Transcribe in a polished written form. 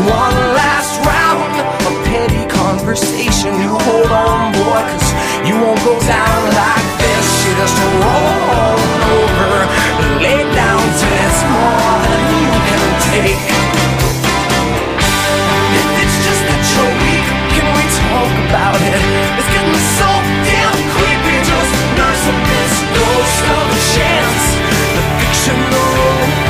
one last round of petty conversation. You hold on, boy, 'cause you won't go down like this. You just roll on over, lay down till it's more than you can take.